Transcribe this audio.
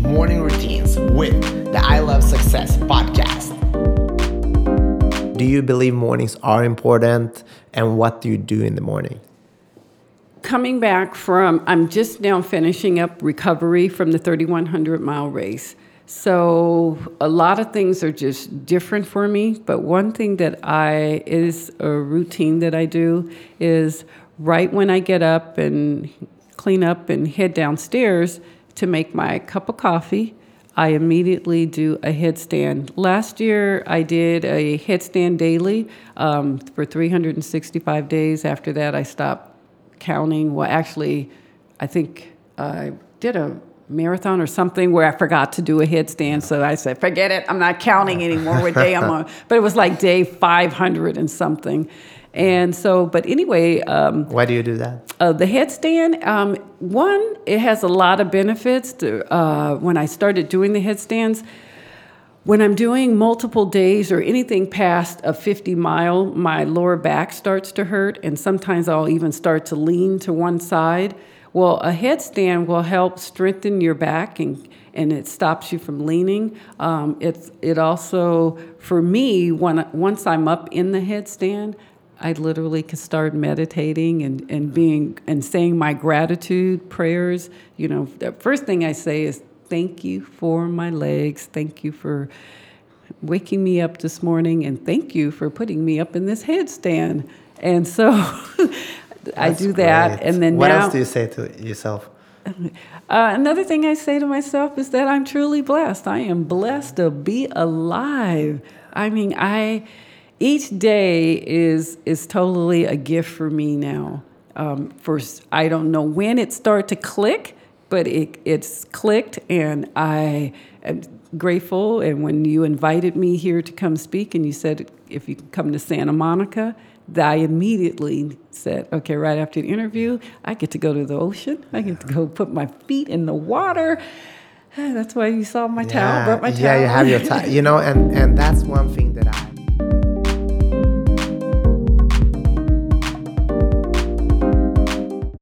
Morning Routines with the I Love Success podcast. Do you believe mornings are important, and what do you do in the morning? Coming back I'm just now finishing up recovery from the 3,100 mile race. So a lot of things are just different for me, but one thing that is a routine that I do is right when I get up and clean up and head downstairs to make my cup of coffee, I immediately do a headstand. Last year, I did a headstand daily for 365 days. After that, I stopped counting. Well, actually, I think I did a marathon or something where I forgot to do a headstand. So I said, forget it. I'm not counting anymore what day I'm on. But it was like day 500 and something. And so, but anyway. Why do you do that? The headstand, one, it has a lot of benefits. When I started doing the headstands, when I'm doing multiple days or anything past a 50 mile, my lower back starts to hurt. And sometimes I'll even start to lean to one side. Well, a headstand will help strengthen your back and it stops you from leaning. It also, for me, once I'm up in the headstand, I literally can start meditating and saying my gratitude prayers. You know, the first thing I say is, thank you for my legs. Thank you for waking me up this morning. And thank you for putting me up in this headstand. And so I do that. Great. And then what else do you say to yourself? Another thing I say to myself is that I'm truly blessed. I am blessed to be alive. I mean, each day is totally a gift for me now. First, I don't know when it started to click, but it's clicked, and I am grateful. And when you invited me here to come speak, and you said if you come to Santa Monica, I immediately said, okay, right after the interview, I get to go to the ocean. I get to go put my feet in the water. That's why you saw my towel, brought my towel. Yeah, you have your towel. You know, and that's one thing that